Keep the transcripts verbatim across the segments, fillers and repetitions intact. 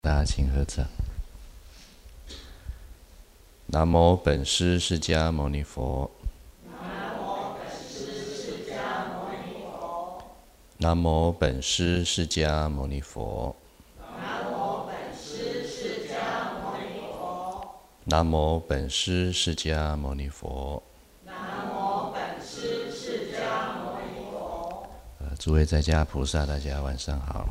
大家请合掌。南无本师释迦牟尼佛。 南无本师释迦牟尼佛。 南无本师释迦牟尼佛。 南无本师释迦牟尼佛。 南无本师释迦牟尼佛。 南无本师释迦牟尼佛。 呃，诸位在家菩萨，大家晚上好。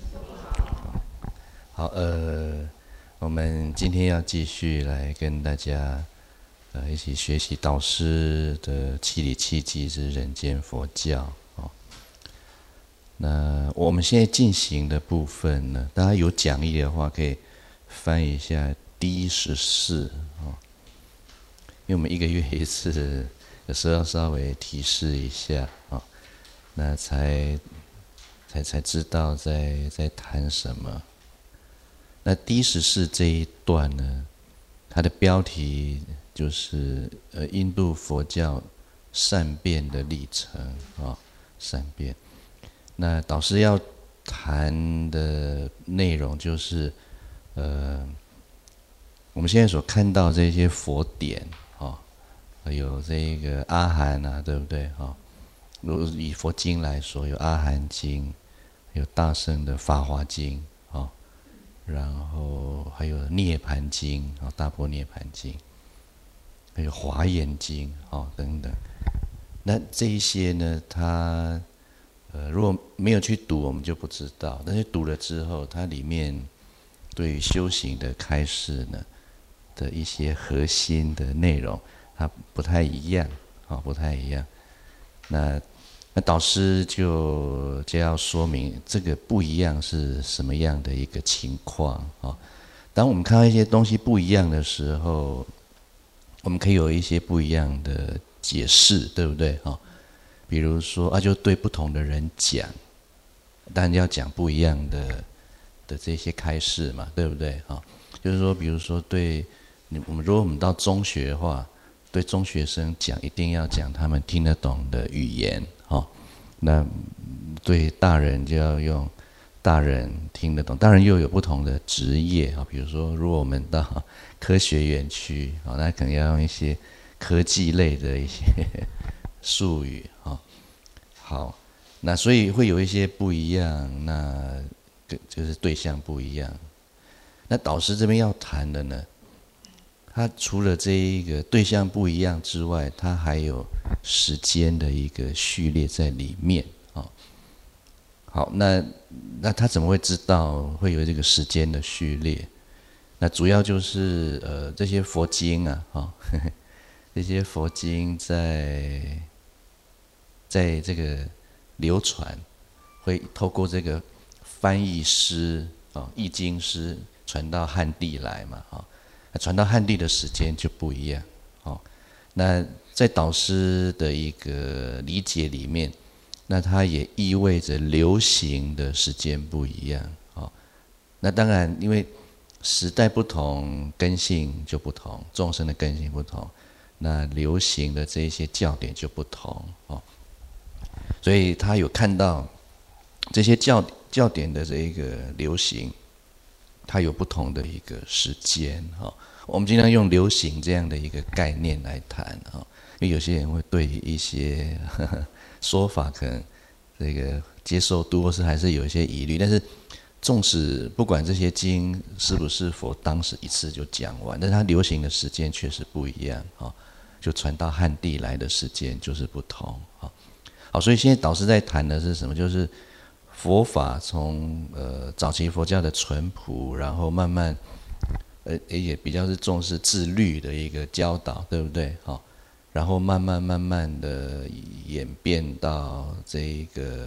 好，呃，我们今天要继续来跟大家，呃，一起学习导师的七理七机之人间佛教哦。那我们现在进行的部分呢，大家有讲义的话，可以翻一下第十四哦，因为我们一个月一次，有时候要稍微提示一下哦，那才才才知道在在谈什么。那第十四这一段呢，它的标题就是呃印度佛教善变的历程啊、哦，善变。那导师要谈的内容就是呃我们现在所看到这些佛典啊、哦，有这个阿含啊，对不对啊、哦？如果以佛经来说，有阿含经，有大乘的法华经啊。哦，然后还有《涅盘经》啊，《大般涅盘经》，还有《华严经》啊等等。那这一些呢，它呃如果没有去读，我们就不知道。但是读了之后，它里面对于修行的开示呢的一些核心的内容，它不太一样啊，不太一样。那那导师就就要说明这个不一样是什么样的一个情况啊？当我们看到一些东西不一样的时候，我们可以有一些不一样的解释，对不对啊？比如说啊，就对不同的人讲，当然要讲不一样的的这些开示嘛，对不对啊？就是说，比如说对你，我们如果我们到中学的话，对中学生讲，一定要讲他们听得懂的语言。哦，那对大人就要用大人听得懂，当然又有不同的职业啊，比如说，如果我们到科学园区啊，那可能要用一些科技类的一些术语啊。好，那所以会有一些不一样，那就是对象不一样。那导师这边要谈的呢，他除了这一个对象不一样之外，他还有时间的一个序列在里面啊、哦。好，那那他怎么会知道会有这个时间的序列？那主要就是呃这些佛经啊，哈、哦，这些佛经在在这个流传，会透过这个翻译师啊、哦、译经师传到汉地来嘛，哈、哦。传到汉地的时间就不一样，哦，那在导师的一个理解里面，那它也意味着流行的时间不一样，哦，那当然因为时代不同，根性就不同，众生的根性不同，那流行的这一些教典就不同，哦，所以他有看到这些教教典的这一个流行。它有不同的一个时间哈，我们尽量用流行这样的一个概念来谈哈，因为有些人会对一些呵呵说法可能这个接受度或是还是有一些疑虑，但是纵使不管这些经是不是佛当时一次就讲完，但是它流行的时间确实不一样哈，就传到汉地来的时间就是不同哈。好，所以现在导师在谈的是什么？就是佛法从呃早期佛教的淳朴，然后慢慢呃也比较是重视自律的一个教导，对不对？好、哦，然后慢慢慢慢的演变到这个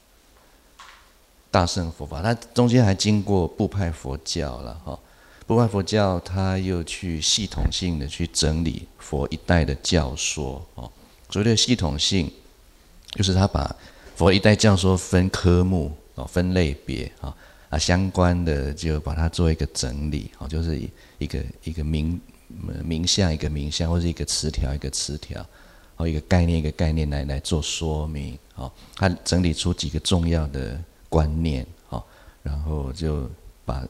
大乘佛法，它中间还经过部派佛教了哈、哦。部派佛教它又去系统性的去整理佛一代的教说哦，所谓的系统性，就是他把佛一代教说分科目哦，分类别啊啊，相关的就把它做一个整理哦，就是一个一个名名相一个名相，或是一个词条一个词条，哦，一个概念一个概念来来做说明哦，他整理出几个重要的观念哦，然后就把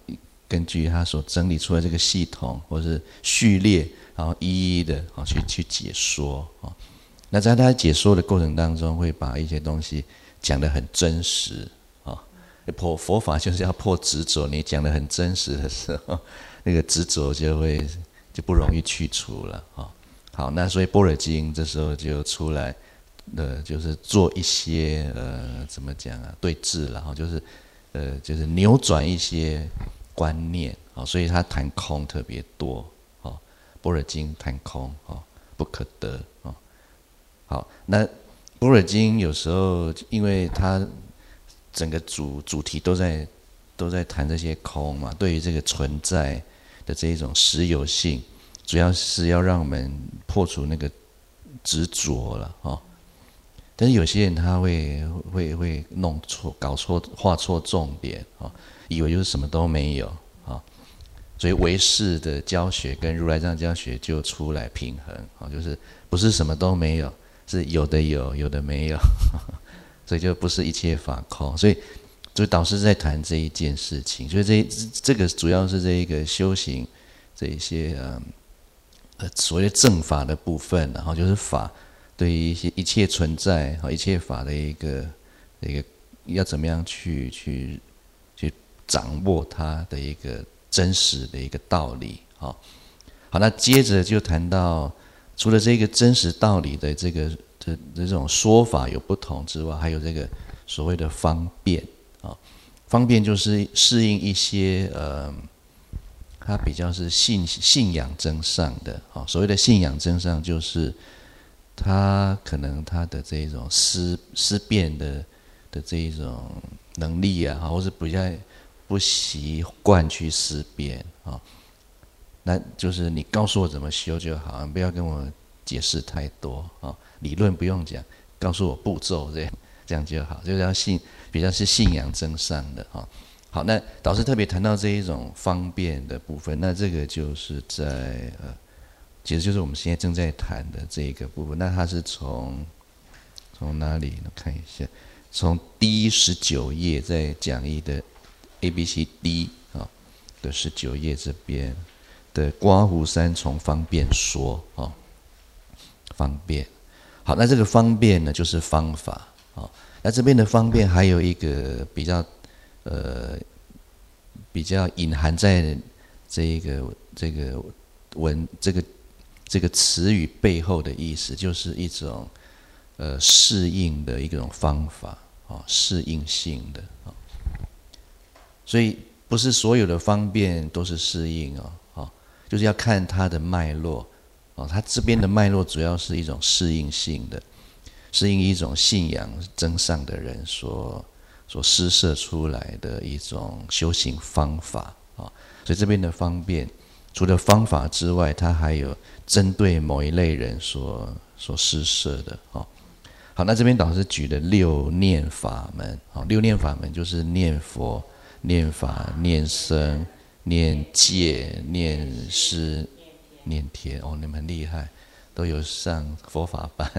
根据他所整理出来这个系统或是序列，然后一一的啊去去解说啊。那在他解说的过程当中，会把一些东西讲得很真实啊。破佛法就是要破执着，你讲得很真实的时候，那个执着就会就不容易去除了啊。好，那所以般若经这时候就出来，呃，就是做一些呃怎么讲啊对治，然后就是呃就是扭转一些观念啊，所以他谈空特别多啊。般若经谈空啊，不可得啊。好，那般若经有时候因为它整个主主题都在都在谈这些空嘛，对于这个存在的这一种实有性，主要是要让我们破除那个执着了哦。但是有些人他会会会弄错、搞错、画错重点哦，以为就是什么都没有啊、哦，所以唯识的教学跟如来藏教学就出来平衡啊、哦，就是不是什么都没有。是有的有，有的没有，所以就不是一切法空。所以，所以导师在谈这一件事情，所以这这个主要是这一个修行这一些呃所谓的正法的部分，然后就是法对于一些一切存在和一切法的一个一个要怎么样去去去掌握它的一个真实的一个道理。好，好，那接着就谈到。除了这个真实道理的这个这这种说法有不同之外，还有这个所谓的方便啊，方便就是适应一些呃，它比较是信信仰真上的啊。所谓的信仰真上，就是它可能它的这种思思辨的的这一种能力啊，或是比较不习惯去思辨啊。那就是你告诉我怎么修就好，不要跟我解释太多啊。理论不用讲，告诉我步骤这样这样就好，就是要信比较是信仰真上的啊。好，那导师特别谈到这一种方便的部分，那这个就是在呃，其实就是我们现在正在谈的这一个部分。那它是从从哪里呢？看一下，从第十九页在讲义的 A B C D 啊的十九页这边。的刮胡三重方便说啊、哦，方便。好，那这个方便呢，就是方法啊、哦。那这边的方便还有一个比较呃比较隐含在这一个这个文这个这个词语背后的意思，就是一种呃适应的一种方法啊、哦，适应性的啊、哦。所以不是所有的方便都是适应哦。就是要看它的脉络，哦，它这边的脉络主要是一种适应性的，适应一种信仰真上的人所所施设出来的一种修行方法啊、哦，所以这边的方便，除了方法之外，它还有针对某一类人所所施设的哦。好，那这边导师举的六念法门，哦，六念法门就是念佛、念法、念僧。念戒、念师、念天，哦，你们很厉害，都有上佛法班。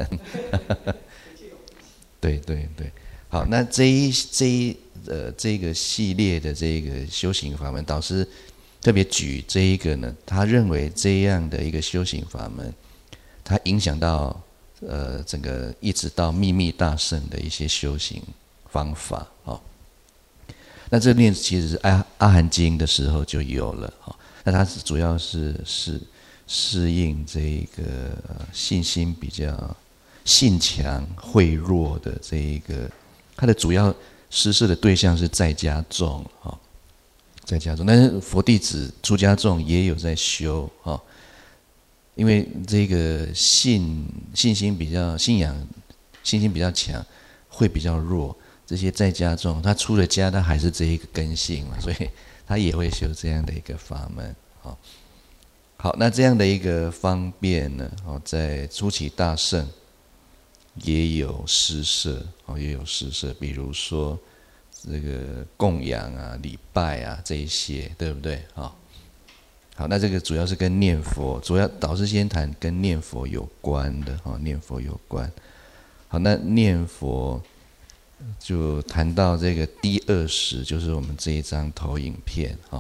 对对对，好，那这一这一呃这个系列的这个修行法门，导师特别举这一个呢，他认为这样的一个修行法门，它影响到呃整个一直到秘密大乘的一些修行方法哦。那这念其实是阿阿含经的时候就有了，那它主要是是适应这个信心比较信强慧弱的这一个，它的主要施设的对象是在家众啊，在家众，但是佛弟子出家众也有在修啊，因为这个信信心比较信仰信心比较强，会比较弱。这些在家众，他出了家，他还是这一个根性嘛，所以他也会修这样的一个法门。好，好，那这样的一个方便呢，哦，在初期大乘也有施设，哦，也有施设，比如说这个供养啊、礼拜啊这一些，对不对？好，好，那这个主要是跟念佛，主要导师先谈跟念佛有关的，哦，念佛有关。好，那念佛。就谈到这个第二十，就是我们这一张投影片哈。我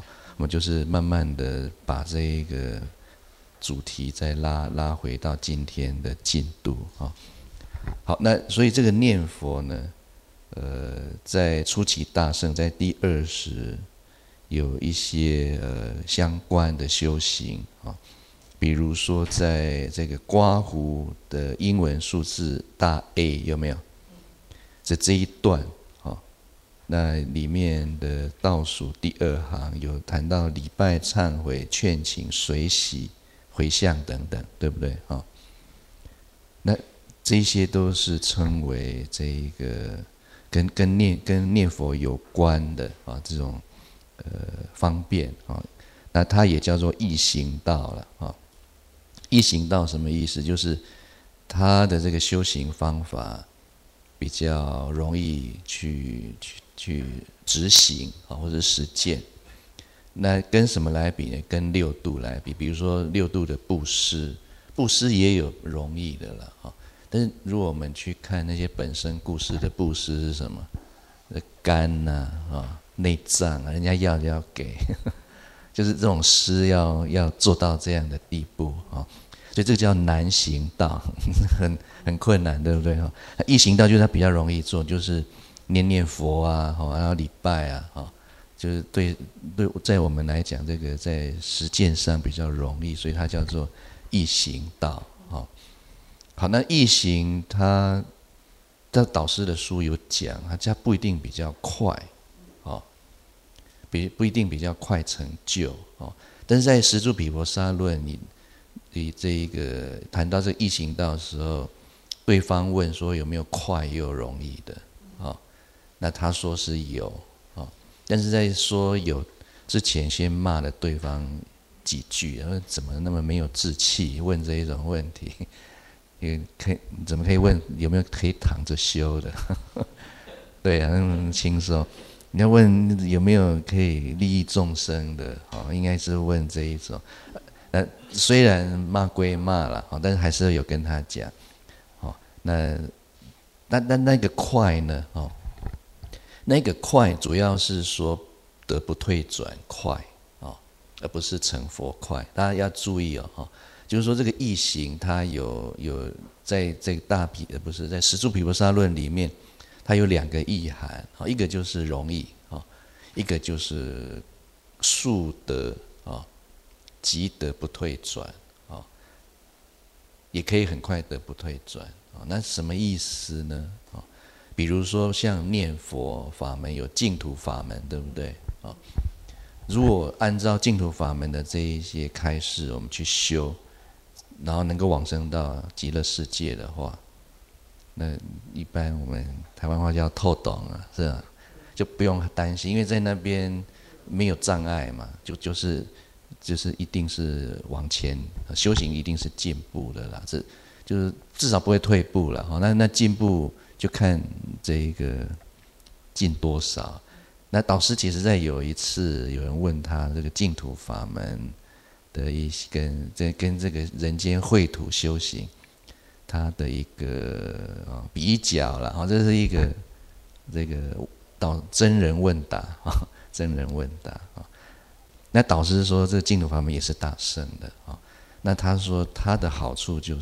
我们就是慢慢的把这一个主题再拉拉回到今天的进度啊。好，那所以这个念佛呢，呃，在初期大圣在第二十有一些呃相关的修行啊，比如说在这个刮胡的英文数字大 A 有没有？在这一段啊，那里面的倒数第二行有谈到礼拜、忏悔、劝请、随喜、回向等等，对不对啊？那这些都是称为这一个跟跟念跟念佛有关的啊这种呃方便啊，那它也叫做易行道了啊。易行道什么意思？就是它的这个修行方法比较容易去去去执行啊，或者实践。那跟什么来比呢？跟六度来比。比如说六度的布施，布施也有容易的了啊。但是如果我们去看那些本身故事的布施是什么？肝呐啊、内脏啊，人家要就要给，就是这种施要要做到这样的地步啊。所以这个叫难行道，很很困难，对不对哈？易行道就是它比较容易做，就是念念佛啊，然后礼拜啊，哈，就是对对，在我们来讲，这个在实践上比较容易，所以它叫做易行道，哈。好，那易行它，这导师的书有讲，它不一定比较快，哦，比不一定比较快成就哦。但是在《十住毗婆沙论》你。你这一个谈到这个易行道的时候，对方问说有没有快又容易的啊、哦？那他说是有啊、哦，但是在说有之前，先骂了对方几句，然后怎么那么没有志气问这一种问题？也可以怎么可以问有没有可以躺着修的？对啊，那么轻松。你要问有没有可以利益众生的？哦，应该是问这一种。那虽然骂归骂了，但是还是有跟他讲，哦，那那那那个快呢，哦，那个快主要是说得不退转快，哦，而不是成佛快。大家要注意哦，哦，就是说这个易行它有有在这个大毗呃不是在十住毗婆沙论里面，它有两个意涵，哦，一个就是容易，哦，一个就是速得，哦。急得不退转，哦，也可以很快得不退转，哦，那什么意思呢？哦，比如说像念佛法门有净土法门，对不对？哦，如果按照净土法门的这一些开示，我们去修，然后能够往生到极乐世界的话，那一般我们台湾话叫透懂啊，是吧？就不用担心，因为在那边没有障碍嘛，就就是。就是一定是往前修行，一定是进步的啦。这就是至少不会退步了。那那进步就看这一个进多少。那导师其实在有一次有人问他这个净土法门的一些跟这跟这个人间秽土修行，他的一个啊比较了。哈，这是一个这个导真人问答啊，真人问答啊。那导师说，这个净土法门也是大圣的啊。那他说他的好处就是，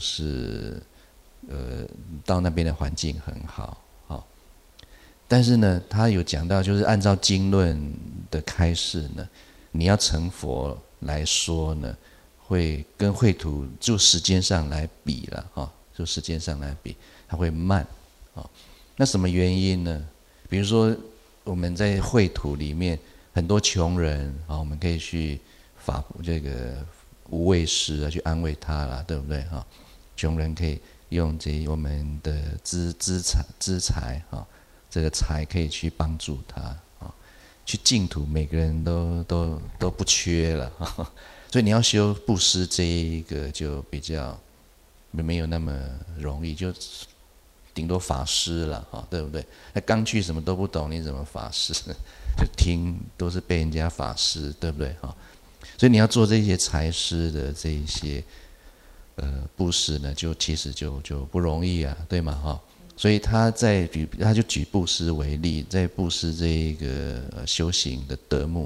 呃，到那边的环境很好啊。但是呢，他有讲到，就是按照经论的开示呢，你要成佛来说呢，会跟秽土就时间上来比了啊，就时间上来比，它会慢啊。那什么原因呢？比如说我们在秽土里面。很多穷人啊，我们可以去法这个无畏施啊，去安慰他啦，对不对哈？穷人可以用这我们的资资财资财啊，这个财可以去帮助他啊。去净土，每个人都都都不缺了啊，所以你要修布施这一个就比较没有那么容易，就顶多法师了啊，对不对？那刚去什么都不懂，你怎么法师？就听都是被人家法师，对不对哈？所以你要做这些财施的这一些呃布施呢，就其实就就不容易啊，对吗哈？所以他在举他就举布施为例，在布施这一个、呃、修行的德目，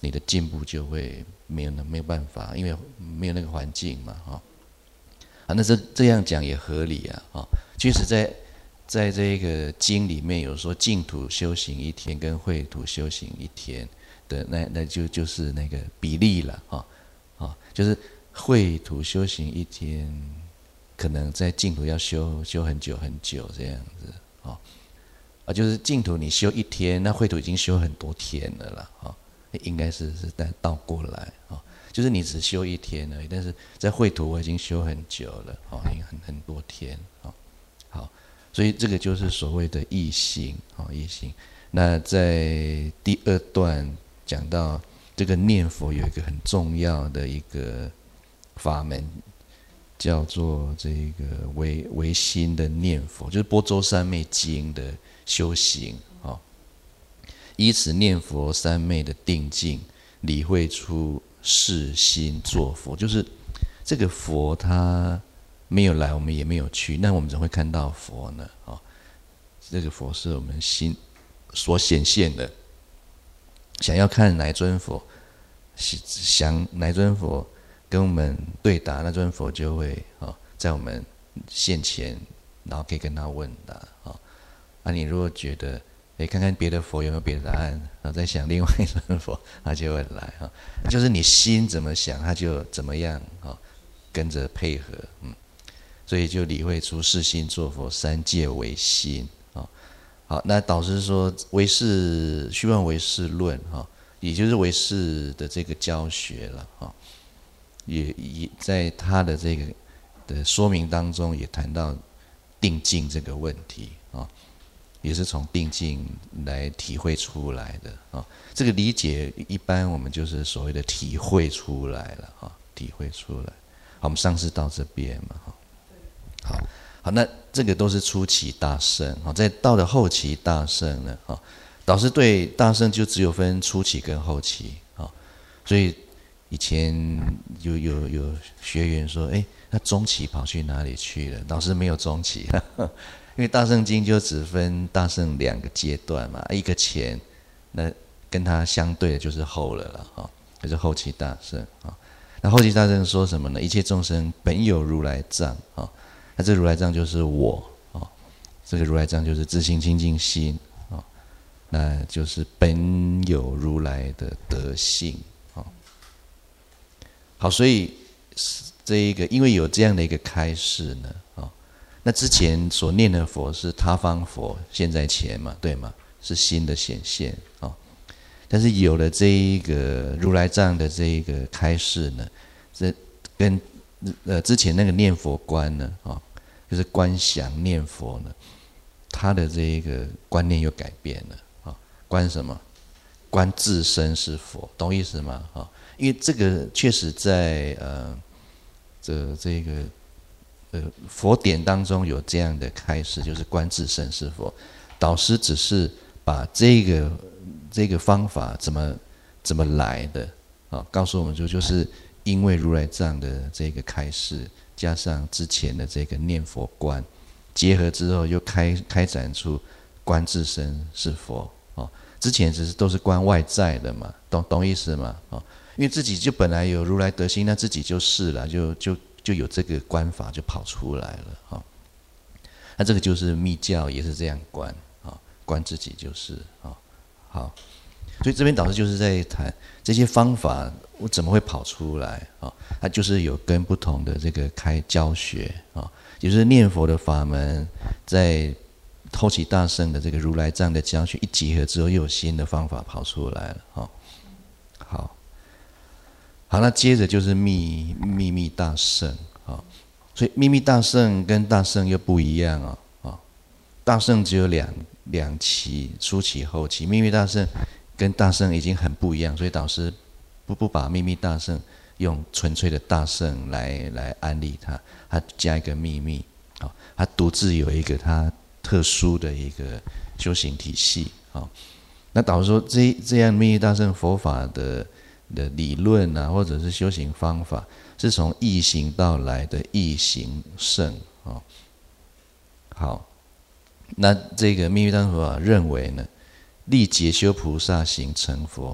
你的进步就会没有没有办法，因为没有那个环境嘛，哈、哦。啊，那这这样讲也合理啊，啊、哦，确实在在这个经里面有说净土修行一天跟秽土修行一天的那那就就是那个比例了，啊、哦、啊、哦，就是秽土修行一天，可能在净土要修修很久很久这样子，啊、哦、啊，就是净土你修一天，那秽土已经修很多天了啦，啊、哦，应该是是倒过来啊。哦，就是你只修一天而已，但是在秽土我已经修很久了，哦，已经很很多天，哦，好，所以这个就是所谓的异行，哦，异行。那在第二段讲到这个念佛有一个很重要的一个法门，叫做这个唯唯心的念佛，就是《般舟三昧经》的修行，哦，依此念佛三昧的定境，理会出是心作佛，就是这个佛他没有来，我们也没有去，那我们怎么会看到佛呢？哦，这个佛是我们心所显现的。想要看哪尊佛，想哪尊佛跟我们对答，那尊佛就会哦在我们现前，然后可以跟他问答。哦，啊，你如果觉得诶，看看别的佛有没有别的答案，然后再想另外一尊佛，他就会来哈。就是你心怎么想，他就怎么样哈，跟着配合，嗯，所以就理会出是心作佛，三界唯心啊。好，那导师说唯识虚幻唯识论哈，也就是唯识的这个教学了哈，也也在他的这个的说明当中也谈到定境这个问题啊。也是从定境来体会出来的啊，这个理解一般我们就是所谓的体会出来了啊，体会出来。好，我们上次到这边嘛，好，好，那这个都是初期大乘，好，在到了后期大乘呢，啊，导师对大乘就只有分初期跟后期啊，所以以前有有有学员说，哎，那中期跑去哪里去了？导师没有中期。因为大乘经就只分大乘两个阶段嘛，一个前，那跟它相对的就是后了了哈，就是后期大乘啊。那后期大乘说什么呢？一切众生本有如来藏啊，那这如来藏就是我啊，这个如来藏就是自性清净心啊，那就是本有如来的德性啊。好，所以这一个因为有这样的一个开示呢，啊。那之前所念的佛是他方佛现在前嘛，对吗？是心的显现啊、哦。但是有了这一个如来藏的这一个开示呢，这跟呃之前那个念佛观呢，啊、哦，就是观想念佛呢，他的这一个观念又改变了啊、哦。观什么？观自身是佛，懂意思吗？啊、哦，因为这个确实在呃这这个。呃，佛典当中有这样的开示，就是观自身是佛。导师只是把这个这个方法怎么怎么来的啊，告诉我们说，就是因为如来藏的这个开示，加上之前的这个念佛观，结合之后，又开开展出观自身是佛啊。之前只是都是观外在的嘛，懂懂意思吗？啊，因为自己就本来有如来德性，那自己就是了，就就。就有这个观法就跑出来了哈，那这个就是密教也是这样观啊，观自己就是啊，好，所以这边导师就是在谈这些方法我怎么会跑出来啊？它就是有跟不同的这个开教学啊，也就是念佛的法门，在后期大乘的这个如来藏的教学一结合之后，又有新的方法跑出来了啊，好。好，那接着就是秘秘密大乘啊，所以秘密大乘跟大乘又不一样啊啊，大乘只有两两期，初期后期，秘密大乘跟大乘已经很不一样，所以导师不不把秘密大乘用纯粹的大乘来来安利它，它加一个秘密啊，它独自有一个它特殊的一个修行体系啊。那导师说这这样秘密大乘佛法的。的理论啊，或者是修行方法，是从易行到来的易行圣啊。好，那这个秘密大乘佛法认为呢，历劫修菩萨行成佛，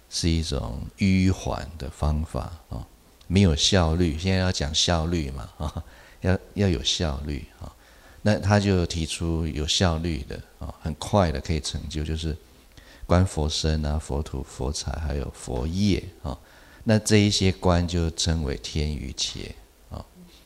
是一种迂缓的方法啊，没有效率。现在要讲效率嘛啊，要要有效率啊。那他就提出有效率的啊，很快的可以成就，就是观佛身啊、佛土、佛财还有佛业啊。那这一些观就称为天余切啊。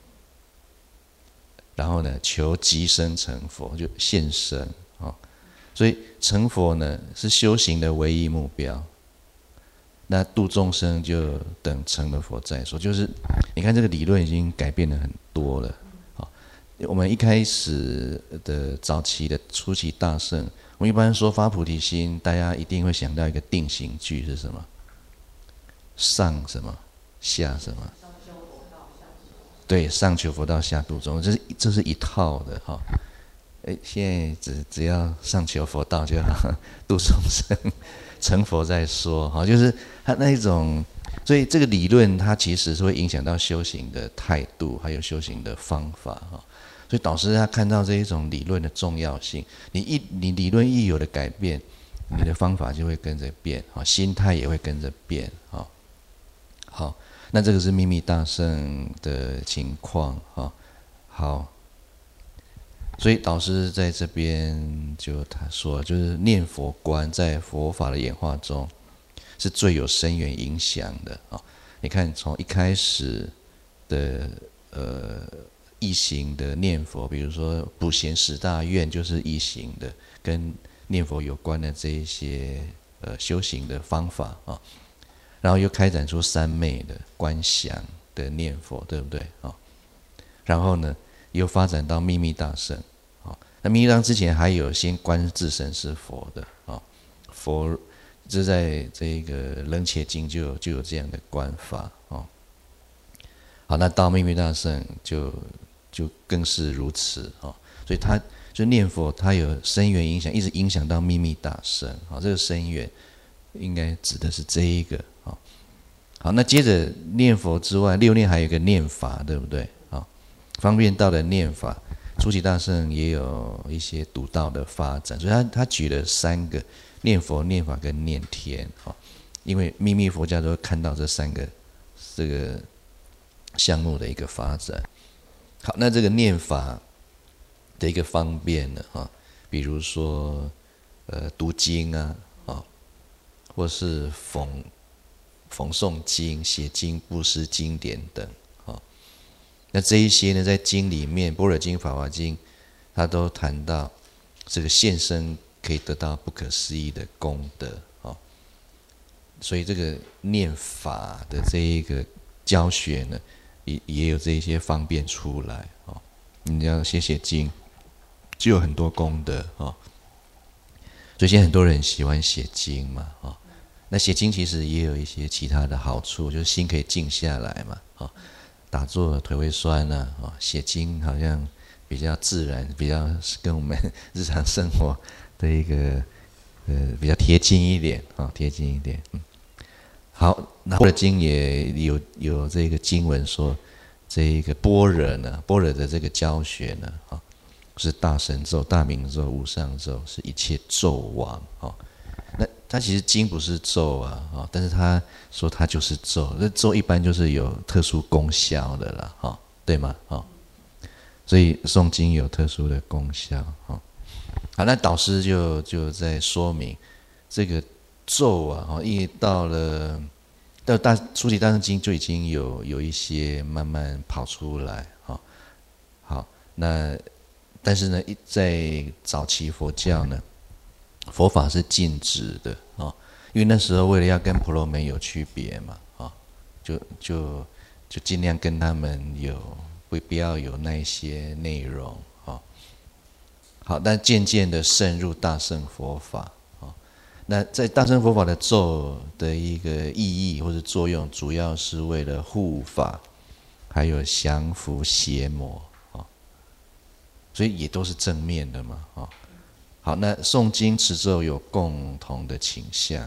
然后呢，求即生成佛，就现身啊。所以成佛呢是修行的唯一目标。那度众生就等成了佛再说。就是你看这个理论已经改变了很多了。我们一开始的早期的初期大乘，我们一般说发菩提心，大家一定会想到一个定型句是什么？上什么？下什么？对，上求佛道，下度众生，这是这是一套的哈。哎，现在只只要上求佛道就好，度众生，成佛再说哈。就是他那一种，所以这个理论它其实是会影响到修行的态度，还有修行的方法哈。所以导师他看到这一种理论的重要性，你一你理论一有的改变，你的方法就会跟着变，啊，心态也会跟着变，啊，好，那这个是秘密大乘的情况，啊，好，所以导师在这边就他说，就是念佛观在佛法的演化中是最有深远影响的，啊，你看从一开始的呃。一行的念佛，比如说普贤十大愿就是一行的，跟念佛有关的这一些呃修行的方法啊，然后又开展出三昧的观想的念佛，对不对啊？然后呢，又发展到秘密大乘啊。那秘密大乘之前还有先观自身是佛的啊，佛这在这个楞伽经就有就有这样的观法啊。好，那到秘密大乘就。就更是如此啊，所以他就念佛，他有深远影响，一直影响到秘密大乘啊。这个深远应该指的是这一个啊。好，那接着念佛之外，六念还有一个念法，对不对啊？方便道的念法，初期大乘也有一些独道的发展，所以他他举了三个念佛、念法跟念天啊。因为秘密佛教都会看到这三个这个项目的一个发展。好，那这个念法的一个方便呢，哈，比如说，呃，读经啊，啊，或是讽讽诵经、写经、布施经典等，啊，那这一些呢，在经里面，《般若经》《法华经》，它都谈到这个现身可以得到不可思议的功德，啊，所以这个念法的这一个教学呢。也也有这一些方便出来哦，你要写写经，就有很多功德哦。所以现在很多人喜欢写经嘛，哦，那写经其实也有一些其他的好处，就是心可以静下来嘛，哦，打坐腿会酸啊，哦，写经好像比较自然，比较跟我们日常生活的一个呃比较贴近一点啊，哦，贴近一点，嗯。好，那般若经也有有这个经文说，这一个般若呢，般若的这个教学呢，啊，是大神咒、大明咒、无上咒，是一切咒王啊。那它其实经不是咒啊，啊，但是他说它就是咒，那咒一般就是有特殊功效的啦，哈，对吗？啊，所以诵经有特殊的功效，啊。好，那导师就就在说明这个。咒啊，因为到了到大初期大乘经就已经有有一些慢慢跑出来，哈，好，那但是呢，在早期佛教呢，佛法是禁止的啊，因为那时候为了要跟婆罗门有区别嘛，啊，就就就尽量跟他们有不不要有那一些内容，啊，好，但渐渐的渗入大乘佛法。那在大乘佛法的咒的一个意义或者作用，主要是为了护法，还有降伏邪魔啊，所以也都是正面的嘛啊。好，那诵经持咒有共同的倾向，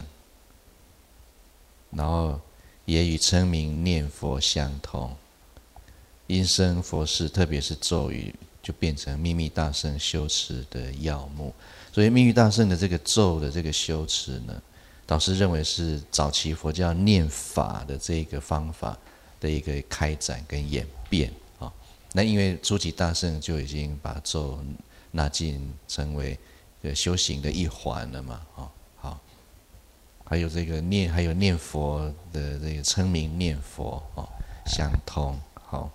然后也与称名念佛相同，因生佛事，特别是咒语，就变成秘密大乘修持的要目。所以秘密大乘的这个咒的这个修持呢， 导师认为是早期佛教念法的这个方法的一个开展跟演变啊。那因为初期大圣就已经把咒纳进成为修行的一环了嘛，啊，好，还有这个念，还有念佛的这个称名念佛啊，相通，好，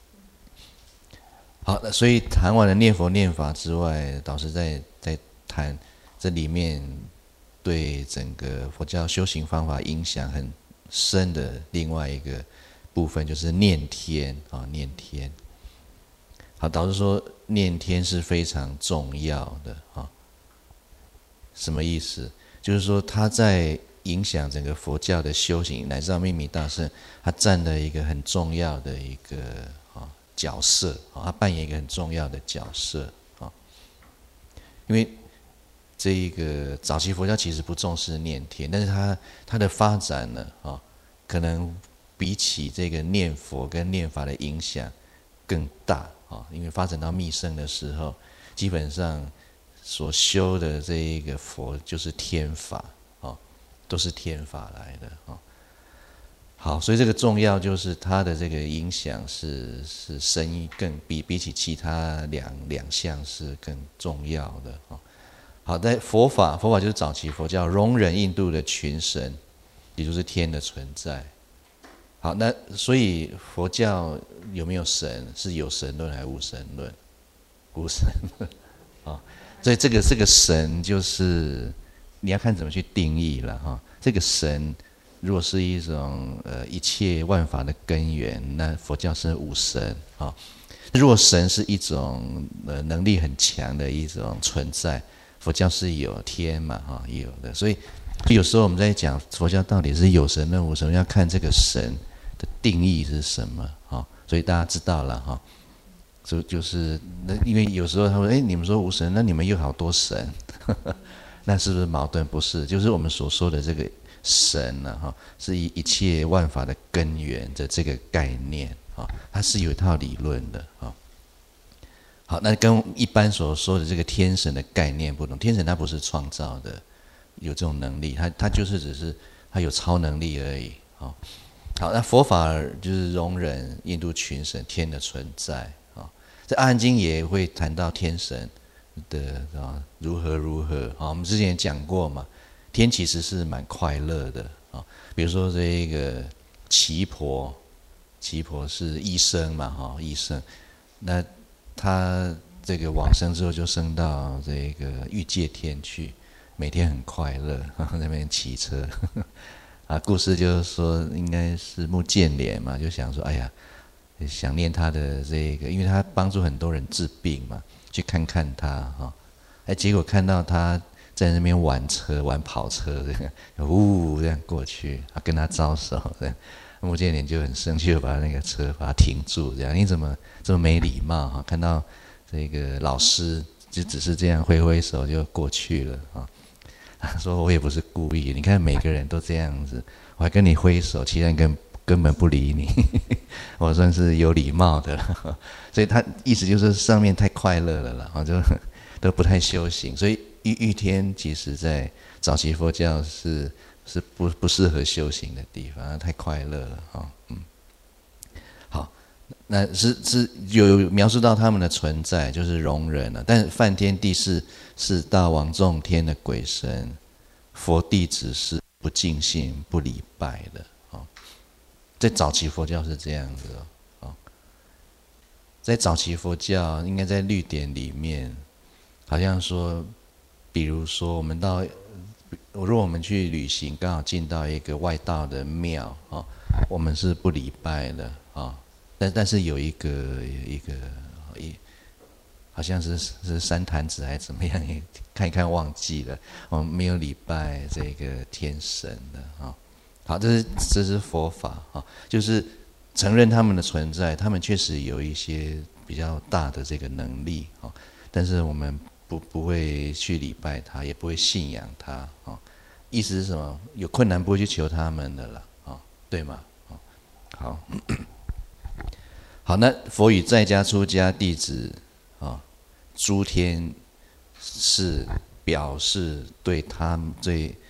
好，那所以谈完了念佛念法之外，导师在在谈这里面对整个佛教修行方法影响很深的另外一个部分，就是念天啊，念天。好，导师说念天是非常重要的啊。什么意思？就是说他在影响整个佛教的修行，乃至到秘密大圣，他占了一个很重要的一个啊角色啊，他扮演一个很重要的角色啊。因为这一个早期佛教其实不重视念天，但是它它的发展呢啊，可能比起这个念佛跟念法的影响更大啊，因为发展到密圣的时候，基本上所修的这一个佛就是天法啊，都是天法来的啊。好，所以这个重要就是它的这个影响是是深更比比起其他两两项是更重要的啊。好，在佛法，佛法就是早期佛教容忍印度的群神，也就是天的存在。好，那所以佛教有没有神？是有神论还是无神论？无神论啊。所以这个这个神就是你要看怎么去定义了哈。这个神如果是一种呃一切万法的根源，那佛教是无神啊。如果神是一种呃能力很强的一种存在，佛教是有天嘛哈，有的。所以有时候我们在讲佛教到底是有神论无神论，要看这个神的定义是什么哈。所以大家知道了哈。就就是那，因为有时候他说：“哎，你们说无神，那你们有好多神，呵呵那是不是矛盾？不是，就是我们所说的这个神呢，哈，是以一切万法的根源的这个概念啊，它是有一套理论的啊。好，那跟一般所说的这个天神的概念不同，天神它不是创造的，有这种能力，它它就是只是它有超能力而已啊。好，那佛法就是容忍印度群神天的存在。这《阿含经》也会谈到天神的啊如何如何啊，我们之前讲过嘛，天其实是蛮快乐的啊。比如说这个耆婆，耆婆是医生嘛哈，医生，那他这个往生之后就升到这个欲界天去，每天很快乐，在那边骑车啊。故事就是说，应该是目犍连嘛，就想说，哎呀。想念他的这个，因为他帮助很多人治病嘛，去看看他哈，哎，结果看到他在那边玩车、玩跑车这样，呜这样过去，啊，跟他招手，这样，目犍连就很生气，就把那个车把他停住，这样，你怎么这么没礼貌哈？看到这个老师就只是这样挥挥手就过去了啊。他说我也不是故意，你看每个人都这样子，我还跟你挥手，其他人跟。根本不理你，我算是有礼貌的了，所以他意思就是上面太快乐了啦，就都不太修行，所以欲欲天其实在早期佛教是是不不适合修行的地方，太快乐了啊，嗯，好，那是是有描述到他们的存在，就是容忍了，但梵天帝释是大王众天的鬼神，佛弟子是不敬信不礼拜的。在早期佛教是这样子哦，在早期佛教应该在律典里面，好像说，比如说我们到，如果我们去旅行，刚好进到一个外道的庙啊，我们是不礼拜的啊，但但是有一个一个一，好像是是三坛子还是怎么样，看一看忘记了，我们没有礼拜这个天神的啊。好，这是这是佛法啊，就是承认他们的存在，他们确实有一些比较大的这个能力啊，但是我们不不会去礼拜他，也不会信仰他啊。意思是什么？有困难不会去求他们的啦，啊，对吗？好，好，那佛与在家出家弟子啊，诸天是表示对他们对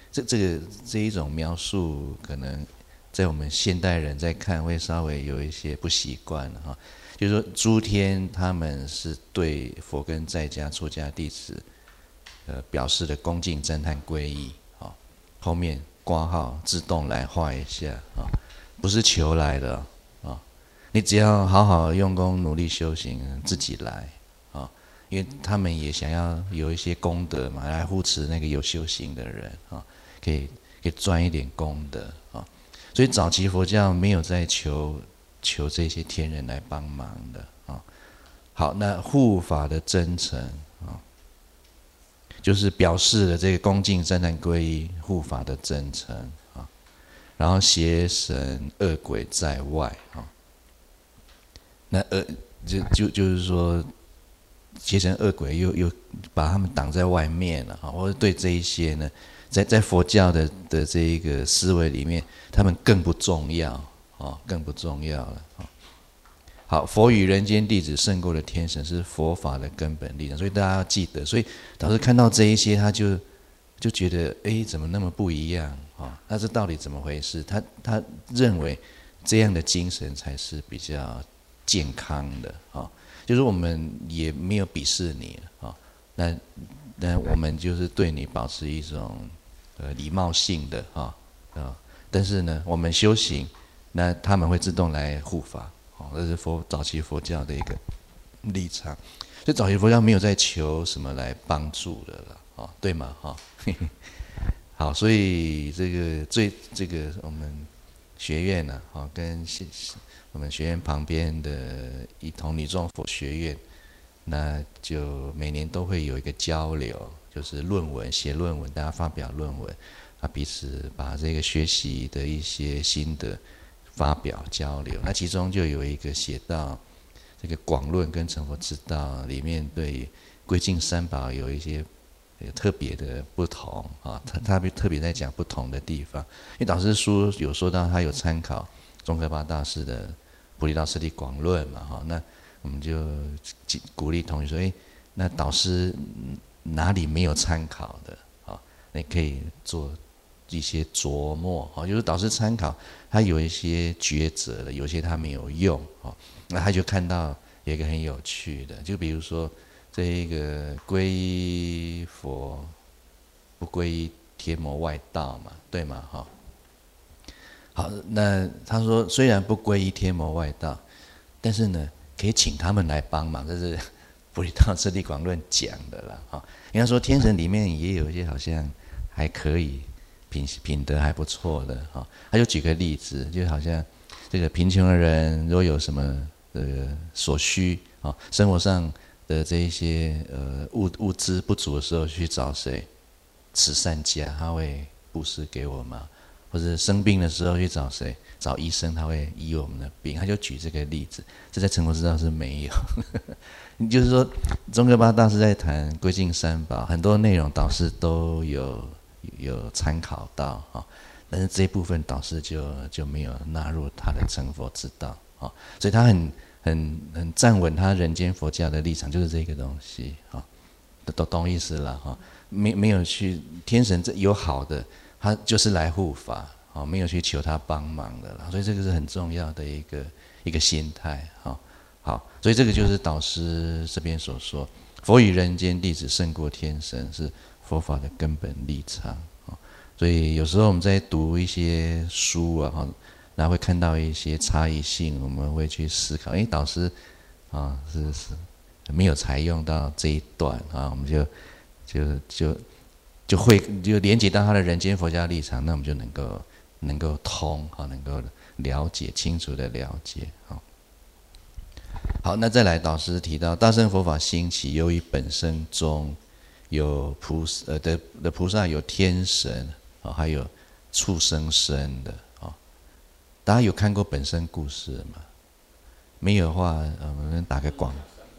这这个这一种描述，可能在我们现代人在看会稍微有一些不习惯哈。就是说，诸天他们是对佛跟在家出家弟子，呃，表示的恭敬赞叹皈依啊。后面括号自动来画一下啊，不是求来的啊。你只要好好用功努力修行，自己来啊，因为他们也想要有一些功德嘛，来护持那个有修行的人啊，可以可以赚一点功德啊。所以早期佛教没有在求。求这些天人来帮忙的啊，好，那护法的真诚啊，就是表示了这个恭敬赞叹皈依护法的真诚啊，然后邪神恶鬼在外啊，那呃就就就是说，邪神恶鬼又又把他们挡在外面了啊，或者对这一些呢，在在佛教的的这一个思维里面，他们更不重要。哦，更不重要了。好，佛与人间弟子胜过了天神，是佛法的根本力量，所以大家要记得。所以导师看到这一些，他就就觉得，哎，怎么那么不一样啊？那这到底怎么回事？他他认为这样的精神才是比较健康的啊。就是我们也没有鄙视你啊，那那我们就是对你保持一种呃礼貌性的啊啊，但是呢，我们修行。那他们会自动来护法，哦，这是佛早期佛教的一个立场。所以早期佛教没有在求什么来帮助的了，哦，对吗？哈、哦，好，所以这个最这个我们学院呢、啊，哦，跟我们学院旁边的一同女众佛学院，那就每年都会有一个交流，就是论文写论文，大家发表论文，啊，彼此把这个学习的一些心得。发表交流，那其中就有一个写到这个广论跟成佛之道里面对归敬三宝有一些特别的不同啊，他他特别在讲不同的地方。因为导师书有说到他有参考宗喀巴大师的《菩提道次第广论》嘛，哈，那我们就鼓励同学说，哎，那导师哪里没有参考的啊？你可以做。一些琢磨哦，就是导师参考，他有一些抉择的，有些他没有用哦，那他就看到有一个很有趣的，就比如说这一个皈依佛，不皈依天魔外道嘛，对吗？哈，好，那他说虽然不皈依天魔外道，但是呢，可以请他们来帮忙，这是《菩提道次第广论》讲的啦。哈，应该说天神里面也有一些好像还可以。品品德还不错的哈，他就举个例子，就好像这个贫穷的人如果有什么呃所需啊，生活上的这一些呃物物资不足的时候，去找谁？慈善家，他会布施给我吗？或者生病的时候去找谁？找医生，他会医我们的病。他就举这个例子，这在成佛之道是没有。你就是说，宗喀巴大师在谈归敬三宝，很多内容导师都有。有参考到啊，但是这一部分导师就就没有纳入他的成佛之道啊，所以他很很很站稳他人间佛教的立场，就是这个东西啊，都懂意思了哈，没没有去天神这有好的，他就是来护法啊，没有去求他帮忙的了，所以这个是很重要的一个一个心态啊。好，所以这个就是导师这边所说，佛与人间弟子胜过天神是。佛法的根本立场啊，所以有时候我们在读一些书啊，哈，然后会看到一些差异性，我们会去思考，哎，导师啊，是是没有采用到这一段啊，我们就就就就会就连接到他的人间佛教立场，那我们就能够能够通啊，能够了解清楚的了解啊。好，那再来，导师提到大乘佛法兴起，由于本身中。有菩萨呃的的菩萨有天神啊、哦，还有畜生身的啊、哦。大家有看过本身故事吗？没有的话，呃、我们打个广。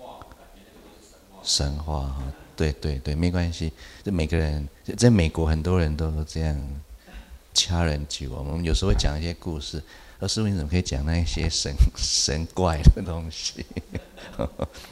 神话哈，对对对，没关系。这每个人在美国很多人都这样掐人举我们有时候会讲一些故事，而师父你怎么可以讲那一些神神怪的东西？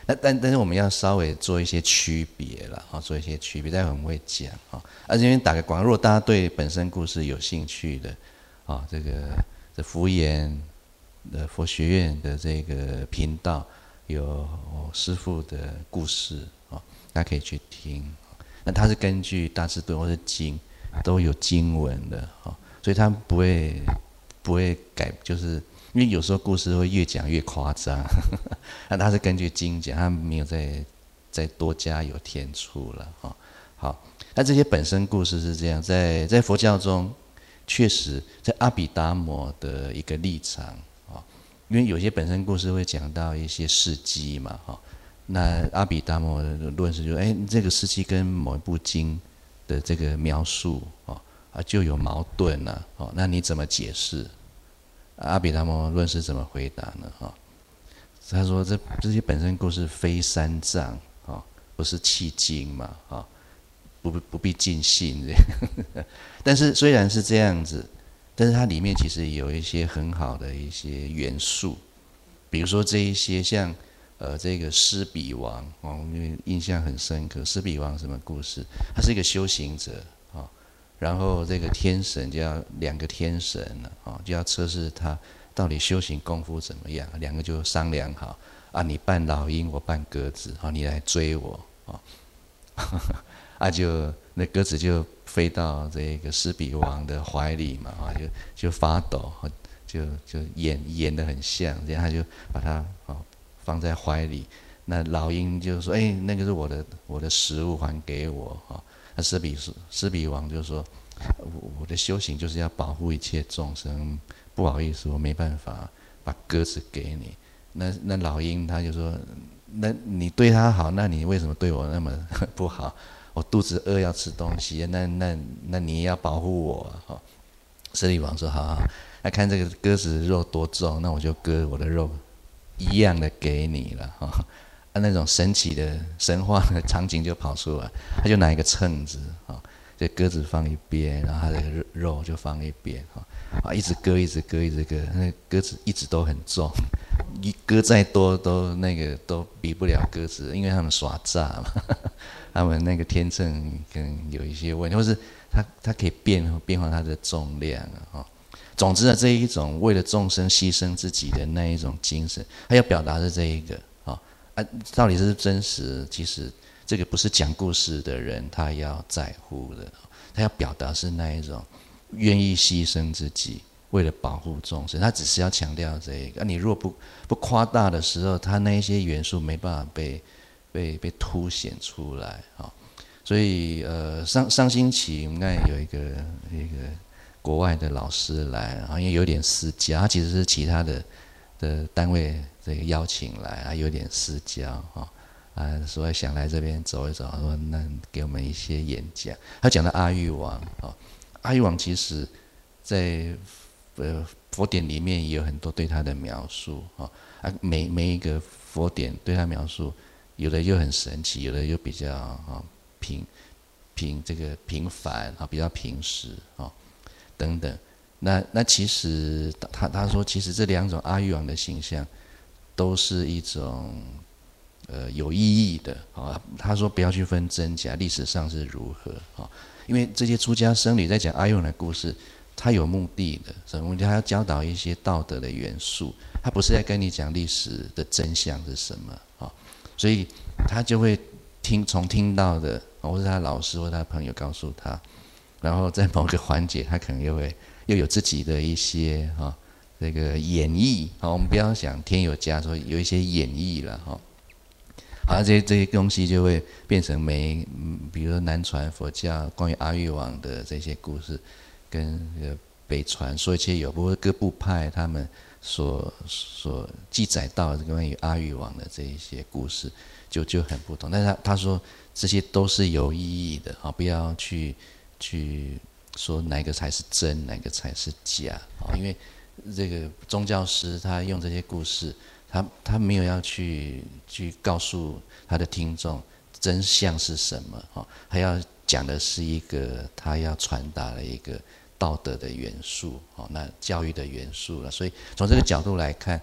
那但但是我们要稍微做一些区别了啊，做一些区别，待会我们会讲啊。而这边打个广告，如果大家对本身故事有兴趣的啊，这个这福研的佛学院的这个频道有师父的故事啊，大家可以去听。那它是根据大智度或是经都有经文的啊，所以它不会不会改，就是因为有时候故事会越讲越夸张，那它是根据经讲，它没有再再多加有添醋了啊。好，那这些本身故事是这样，在在佛教中，确实在阿毗达摩的一个立场啊，因为有些本身故事会讲到一些事迹嘛哈。那阿毗达摩的论是就哎，这个事迹跟某一部经的这个描述啊啊就有矛盾了、啊、哦，那你怎么解释？阿毗达摩论是怎么回答呢？哈、哦，他说这这些本身故事非三藏啊、哦，不是契经嘛啊、哦，不不必尽信这样。但是虽然是这样子，但是它里面其实有一些很好的一些元素，比如说这一些像。呃，这个施比王哦，因为印象很深刻。施比王什么故事？他是一个修行者啊、哦，然后这个天神就要两个天神了啊、哦，就要测试他到底修行功夫怎么样。两个就商量好啊，你扮老鹰，我扮鸽子，啊、哦，你来追我啊、哦，啊就那鸽子就飞到这个施比王的怀里嘛啊、哦，就就发抖，就就演演得很像，这样他就把它哦。放在怀里，那老鹰就说：“哎，那个是我的我的食物，还给我啊！”那施比施比王就说：“我我的修行就是要保护一切众生，不好意思，我没办法把鸽子给你。”那那老鹰他就说：“那你对他好，那你为什么对我那么不好？我肚子饿要吃东西，那那那你也要保护我啊！”施比王说：“好好，那看这个鸽子肉多重，那我就割我的肉。”一样的给你了哈、哦，啊那种神奇的神话的场景就跑出来，他就拿一个秤子啊，这、哦、鸽子放一边，然后他的肉就放一边哈，啊一直割一直割一直割，那鸽子一直都很重，一割再多都那个都比不了鸽子，因为他们耍诈嘛，他们那个天秤可能有一些问题，或是它它可以变变化它的重量啊。哦总之呢，这一种为了众生牺牲自己的那一种精神，他要表达的这一个啊啊，到底是真实？其实这个不是讲故事的人他要在乎的，他要表达是那一种愿意牺牲自己，为了保护众生。他只是要强调这一个。啊、你如果不不夸大的时候，他那一些元素没办法被被被凸显出来啊。所以呃，上上星期我们看有一个一个。国外的老师来，然后因为有点私交，他其实是其他的的单位这个邀请来，啊，有点私交啊，啊，所以想来这边走一走，说那给我们一些演讲。他讲到阿育王啊，阿育王其实在呃佛典里面也有很多对他的描述啊，啊每每一个佛典对他描述，有的又很神奇，有的又比较啊平平这个平凡啊，比较平实啊。等等，那那其实他他说，其实这两种阿育王的形象，都是一种呃有意义的啊。他说不要去分真假，历史上是如何啊？因为这些出家僧侣在讲阿育王的故事，他有目的的，什么目的？他要教导一些道德的元素，他不是在跟你讲历史的真相是什么啊。所以他就会听从听到的，或是他老师或他朋友告诉他。然后在某个环节，他可能又会又有自己的一些哈、哦、这个演绎，好，我们不要想添油加醋，有一些演绎了哈。好，这些这些东西就会变成每，嗯，比如说南传佛教关于阿育王的这些故事，跟呃北传说一切有，不过各部派他们所所记载到的关于阿育王的这一些故事，就就很不同。但是他他说这些都是有意义的啊，不要去。去说哪个才是真，哪个才是假啊？因为这个宗教师他用这些故事，他他没有要去去告诉他的听众真相是什么啊，他要讲的是一个他要传达的一个道德的元素啊，那教育的元素了。所以从这个角度来看，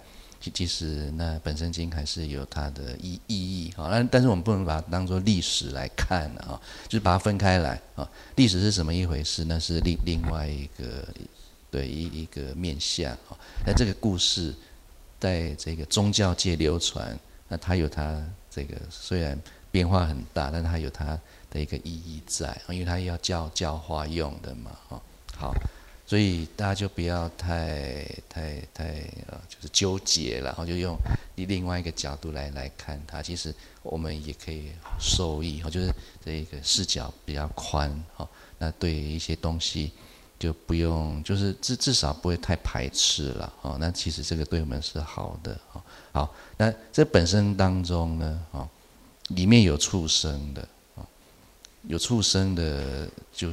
其其实那本身经还是有它的意意义哈，那但是我们不能把它当作历史来看啊，就是把它分开来啊。历史是什么一回事？那是另另外一个对一一个面向啊。那这个故事在这个宗教界流传，那它有它这个虽然变化很大，但它有它的一个意义在，因为它要教教化用的嘛啊。好。所以大家就不要太太太呃，就是纠结了，然后就用另外一个角度来来看它。其实我们也可以受益，就是这一个视角比较宽，哈。那对一些东西就不用，就是至至少不会太排斥了，哦。那其实这个对我们是好的，哦。好，那这本身当中呢，哦，里面有畜生的，哦，有畜生的，就是。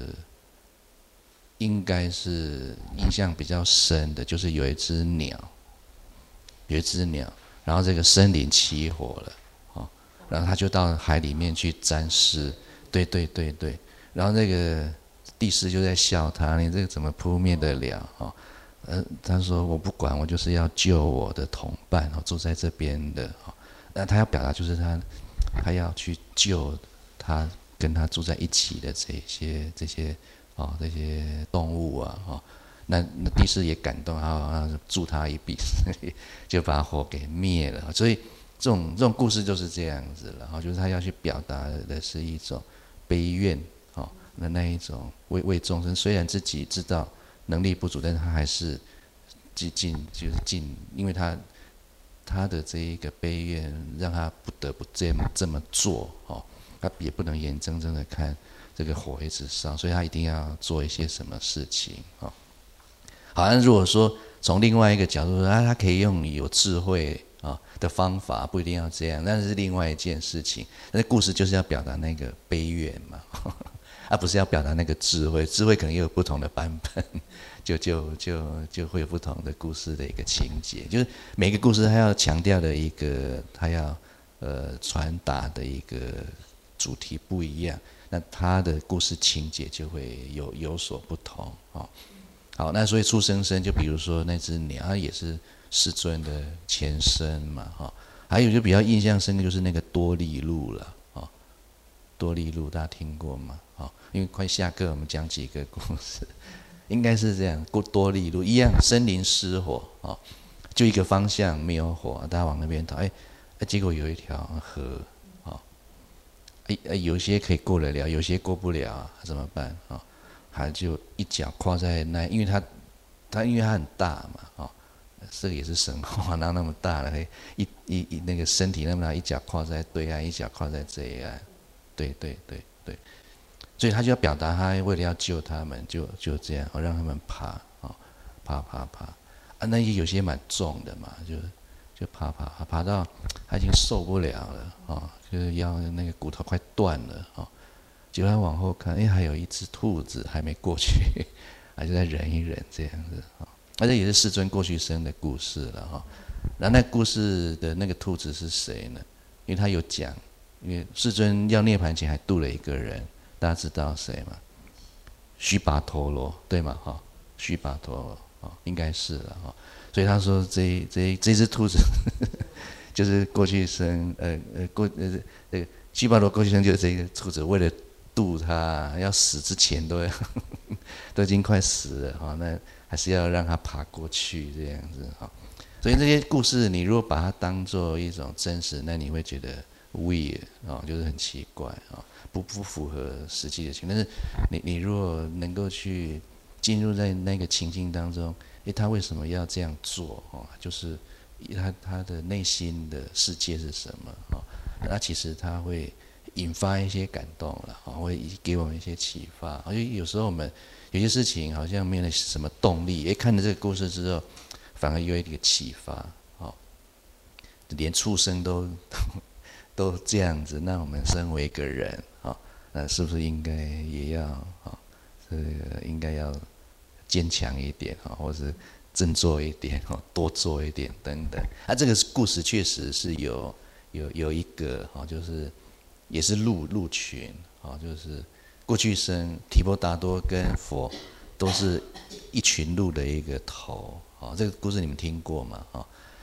应该是印象比较深的，就是有一只鸟，有一只鸟，然后这个森林起火了，哦，然后他就到海里面去沾湿，对对对对，然后那个帝释就在笑他，你这个怎么扑灭得了？哦，呃，他说我不管，我就是要救我的同伴，哦，住在这边的，哦，那他要表达就是他，他要去救他跟他住在一起的这些这些。哦，这些动物啊，哦，那那帝释也感动，然后助他一臂，就把火给灭了。所以这种这种故事就是这样子了，哦，就是他要去表达的是一种悲怨，哦，那那一种为为众生，虽然自己知道能力不足，但是他还是尽尽就是尽，因为他他的这一个悲怨，让他不得不这么这么做，哦，他也不能眼睁睁的看。这个火一直烧，所以他一定要做一些什么事情啊？好像如果说从另外一个角度说，啊，他可以用有智慧啊的方法，不一定要这样，那是另外一件事情。那故事就是要表达那个悲怨嘛，而不是要表达那个智慧。智慧可能也有不同的版本，就就就就会有不同的故事的一个情节。就是每个故事他要强调的一个，他要呃传达的一个主题不一样。那他的故事情节就会有有所不同，哦，好，那所以畜生身就比如说那只鸟，它也是世尊的前身嘛，哈，还有就比较印象深刻就是那个多利鹿了，哦，多利鹿大家听过吗？哦，因为快下课，我们讲几个故事，应该是这样，过多利鹿一样，森林失火，哦，就一个方向没有火，大家往那边逃，哎，结果有一条河。哎，有些可以过得了，有些过不了，啊，怎么办啊？还就一脚跨在那，因为它，它因为它很大嘛，哦，这个也是神话，哪有那么大了？一一一那个身体那么大，一脚跨在对岸，一脚跨在这一岸，对对对对，所以他就要表达他为了要救他们，就就这样，哦，让他们爬，哦，爬爬爬，啊，那有些蛮重的嘛，就就爬爬爬爬到他已经受不了了，哦。就是腰那个骨头快断了，哦，结果他往后看，哎，还有一只兔子还没过去，还就再忍一忍这样子，哦，而且也是世尊过去生的故事了，哈，哦。然后那故事的那个兔子是谁呢？因为他有讲，因为世尊要涅盘前还度了一个人，大家知道谁吗？须跋陀罗，对吗？哈，哦，须跋陀罗，哦，应该是了，哈，哦。所以他说这这这只兔子。就是过去生，呃呃过呃这个须跋陀过去生就是这个兔子，为了度他要死之前都要都已经快死了哈，那还是要让他爬过去这样子哈。所以这些故事你如果把它当做一种真实，那你会觉得 weird 啊，就是很奇怪啊，不不符合实际的情。但是你你如果能够去进入在那个情境当中，诶，他为什么要这样做哦？就是他他的内心的世界是什么啊？那其实他会引发一些感动了啊，会给我们一些启发。因为有时候我们有些事情好像没有什么动力，诶，看了这个故事之后，反而有一个启发啊，连畜生都都这样子，那我们身为一个人啊，那是不是应该也要啊？这个应该要坚强一点啊，或是振作一点，多做一点等等。啊，这个故事确实是有有有一个哈，就是也是鹿鹿群啊，就是过去生提婆达多跟佛都是一群鹿的一个头啊。这个故事你们听过吗？啊，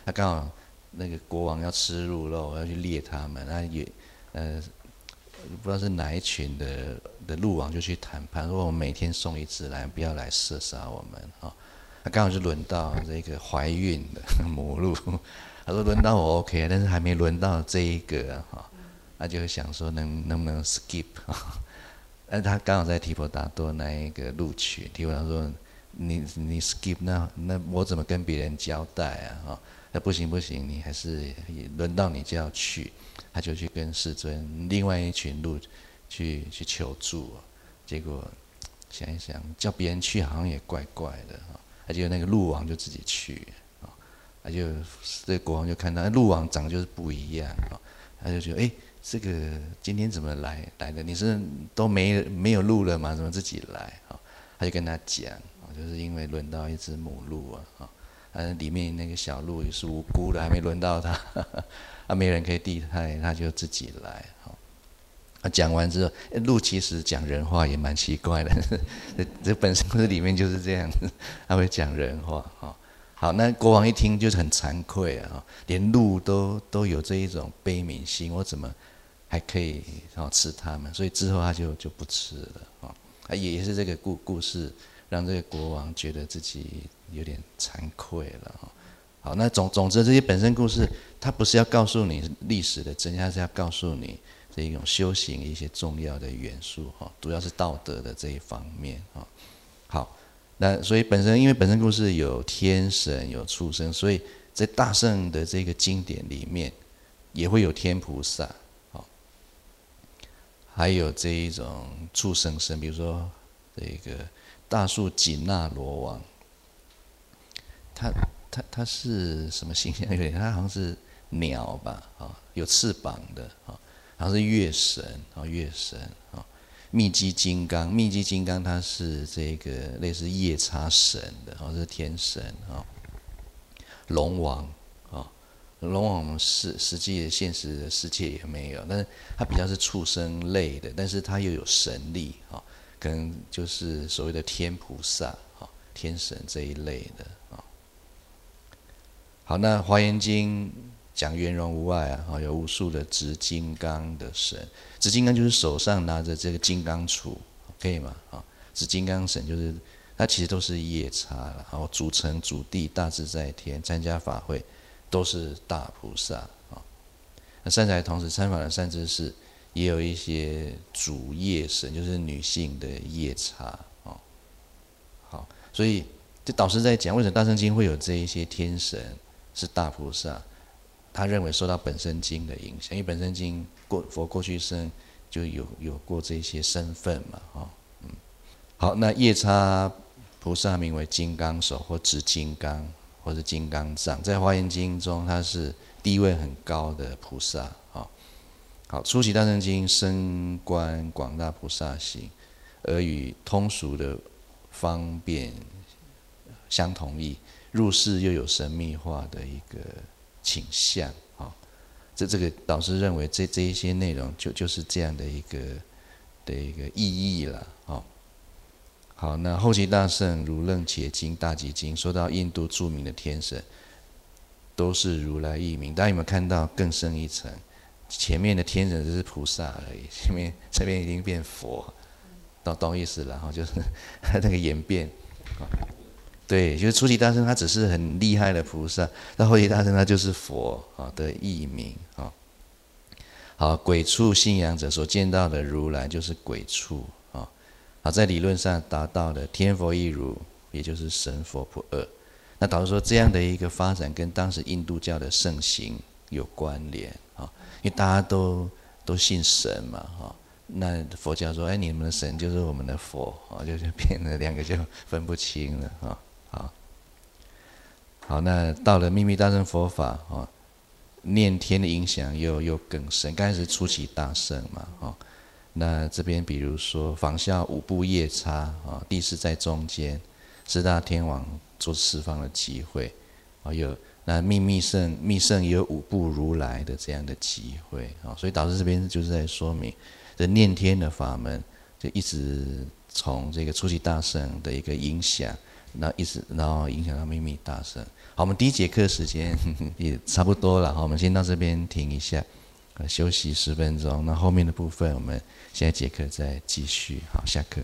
他刚好那个国王要吃鹿肉，要去猎他们，那也呃不知道是哪一群的的鹿王就去谈判，说我们每天送一只来，不要来射杀我们啊。他刚好就轮到这个怀孕的母鹿，他说轮到我 OK， 但是还没轮到这一个哈，他就想说能能不能 skip 啊？但他刚好在提婆达多那一个鹿群，提婆达多说你你 skip 那那我怎么跟别人交代啊？哈，那不行不行，你还是轮到你就要去。他就去跟世尊另外一群鹿去去求助，结果想一想，叫别人去好像也怪怪的哈。他就那个鹿王就自己去啊，他就这个国王就看到鹿王长得就是不一样啊，他就觉得哎，这个今天怎么来来的？你是都没没有鹿了吗？怎么自己来啊？他就跟他讲啊，就是因为轮到一只母鹿啊，啊，里面那个小鹿也是无辜的，还没轮到他。啊，没人可以替代，他就自己来。好，他讲完之后，鹿其实讲人话也蛮奇怪的，这这本身这里面就是这样子，他会讲人话。哈，好，那国王一听就是很惭愧啊，连鹿都都有这一种悲悯心，我怎么还可以哦吃它们？所以之后他就就不吃了。啊，也也是这个故故事让这个国王觉得自己有点惭愧了。哈。好，那总总之这些本身故事，它不是要告诉你历史的真相，它是要告诉你这一种修行一些重要的元素哈，主要是道德的这一方面哈。好，那所以本身因为本身故事有天神有畜生，所以在大圣的这个经典里面也会有天菩萨，好，还有这一种畜生神，比如说这个大树紧那罗王，他。它它是什么形象？有点，它好像是鸟吧，啊，有翅膀的，啊，好像是月神，啊，月神，啊，密基金刚，密基金刚它是这个类似夜叉神的，啊，是天神，啊，龙王，啊，龙王是实际的现实的世界也没有，但是它比较是畜生类的，但是它又有神力，啊，可能就是所谓的天菩萨，啊，天神这一类的，啊。好，那《华严经》讲圆融无碍啊，有无数的执金刚的神，执金刚就是手上拿着这个金刚杵，可以吗？啊，执金刚神就是它其实都是夜叉了，然后主成主地大自在天参加法会都是大菩萨啊。那善财童子参访的善知识也有一些主夜神，就是女性的夜叉啊。好，所以这导师在讲为什么大乘经会有这一些天神。是大菩萨，他认为受到本身经的影响，因为本身经过佛过去生就有有过这些身份嘛，哈，嗯，好，那夜叉菩萨名为金刚手或执金刚或是金刚藏，在华严经中他是地位很高的菩萨，哈，好，初期大乘经深观广大菩萨行，而与通俗的方便相同义。入世又有神秘化的一个倾向啊，这这个导师认为这这一些内容就就是这样的一个的一个意义了啊。好，那后期大圣如楞伽经、大集经说到印度著名的天神，都是如来译名。大家有没有看到更深一层？前面的天神只是菩萨而已，前面这边已经变佛，懂懂意思了哈？就是那个演变。对，就是初期大圣他只是很厉害的菩萨，到后期大圣他就是佛啊的译名啊。好，鬼畜信仰者所见到的如来就是鬼畜啊。好，在理论上达到的天佛一如，也就是神佛不二。那导致说这样的一个发展跟当时印度教的盛行有关联啊，因为大家都都信神嘛哈。那佛教说，哎，你们的神就是我们的佛啊，就就变了两个就分不清了啊。好，好，那到了秘密大乘佛法啊，念天的影响又又更深。刚开始初期大圣嘛，啊，那这边比如说仿效五部夜叉啊，地势在中间，四大天王做释放的机会啊，有那秘密圣密圣也有五部如来的这样的机会啊，所以导致这边就是在说明这念天的法门就一直从这个初期大圣的一个影响。 然后一直然后影响到秘密大声。好，我们第一节课时间也差不多了，好，我们先到这边停一下，呃，休息十分钟。那后面的部分我们下一节课再继续。好，下课。